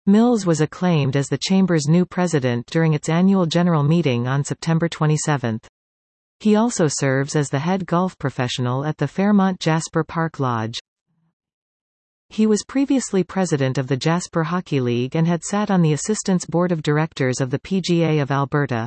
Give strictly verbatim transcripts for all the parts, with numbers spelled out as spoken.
Mills was acclaimed as the Chamber's new president during its annual general meeting on September twenty-seventh. He also serves as the head golf professional at the Fairmont Jasper Park Lodge. He was previously president of the Jasper Hockey League and had sat on the Assistants Board of Directors of the P G A of Alberta.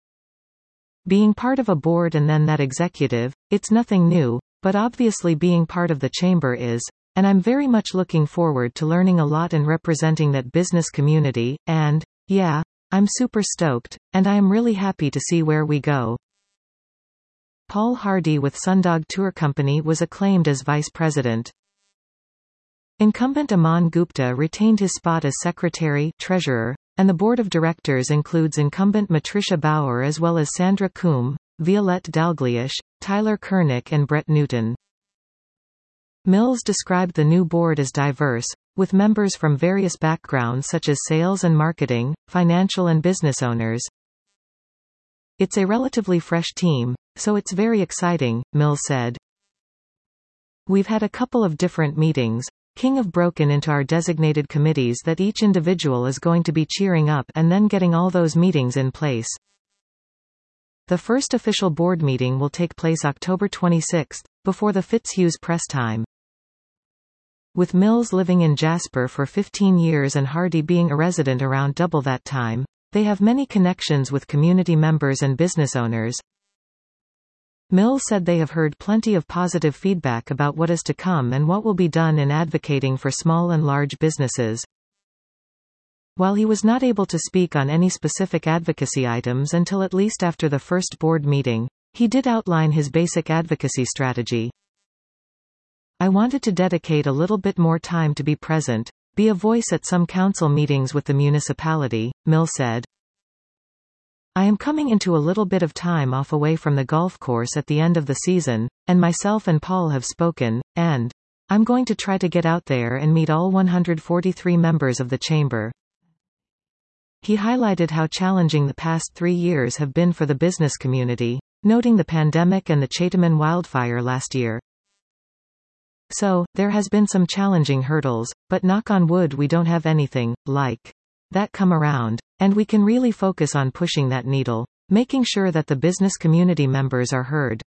Being part of a board and then that executive, it's nothing new, but obviously being part of the chamber is, and I'm very much looking forward to learning a lot and representing that business community, and, yeah, I'm super stoked, and I am really happy to see where we go. Paul Hardy with Sundog Tour Company was acclaimed as vice president. Incumbent Aman Gupta retained his spot as secretary, treasurer, and the board of directors includes incumbent Matricia Bauer as well as Sandra Coombe, Violette Dalglish, Tyler Kernick and Brett Newton. Mills described the new board as diverse, with members from various backgrounds such as sales and marketing, financial and business owners. It's a relatively fresh team, so it's very exciting, Mills said. We've had a couple of different meetings. King have broken into our designated committees that each individual is going to be cheering up and then getting all those meetings in place. The first official board meeting will take place October twenty-sixth, before the Fitzhugh's press time. With Mills living in Jasper for fifteen years and Hardy being a resident around double that time, they have many connections with community members and business owners. Mills said they have heard plenty of positive feedback about what is to come and what will be done in advocating for small and large businesses. While he was not able to speak on any specific advocacy items until at least after the first board meeting, he did outline his basic advocacy strategy. I wanted to dedicate a little bit more time to be present, be a voice at some council meetings with the municipality, Mills said. I am coming into a little bit of time off away from the golf course at the end of the season, and myself and Paul have spoken, and I'm going to try to get out there and meet all one hundred forty-three members of the chamber. He highlighted how challenging the past three years have been for the business community, noting the pandemic and the Chatham wildfire last year. So, there has been some challenging hurdles, but knock on wood we don't have anything like that come around, and we can really focus on pushing that needle, making sure that the business community members are heard.